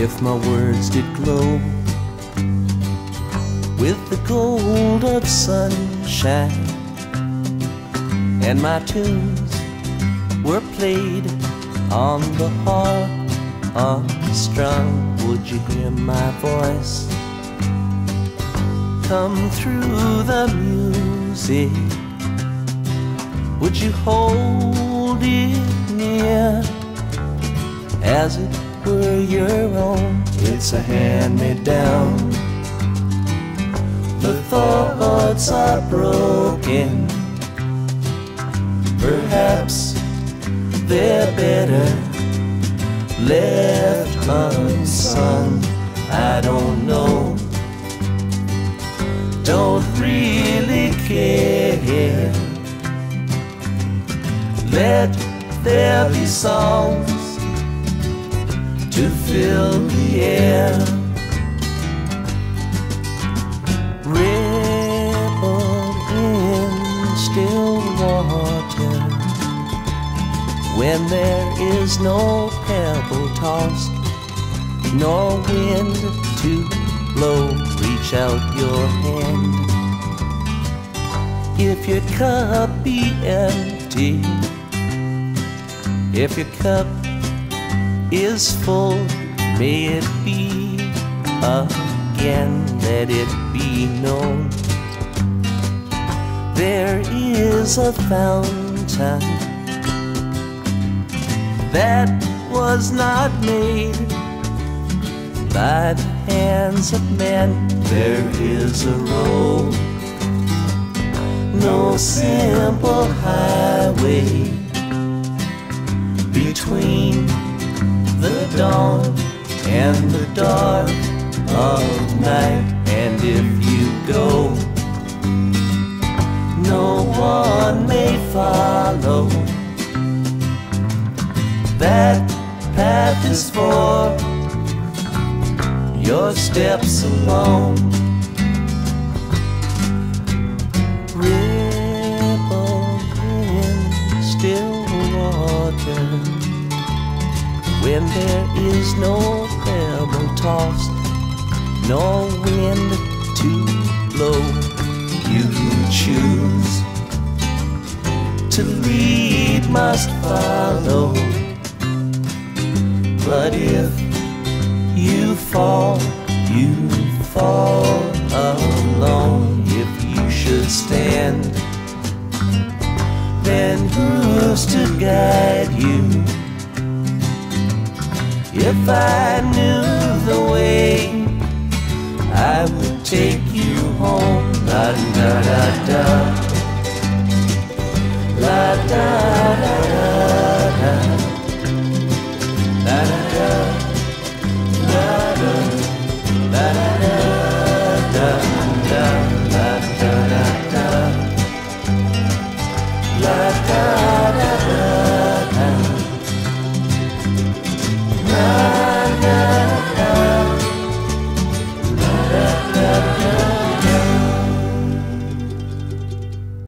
If my words did glow with the gold of sunshine, and my tunes were played on the harp unstrung, would you hear my voice come through the music? Would you hold it near as it were your own? It's a hand-me-down. The thoughts are broken, perhaps they're better left unsung. I don't know, don't really care. Let there be songs to fill the air. Ripple in still water when there is no pebble tossed, nor wind to blow. Reach out your hand. If your cup be empty, if your cup is full, may it be again. Let it be known there is a fountain that was not made by the hands of men. There is a road, no simple highway between the dawn and the dark of night. And if you go, no one may follow. That path is for your steps alone. Ripple in still water when there is no pebble tossed, no wind to blow. You choose to lead, must follow. But if you fall alone. If you should stand, then who's to guide you? If I knew the way, I would take you home. La da da da, la da da da da.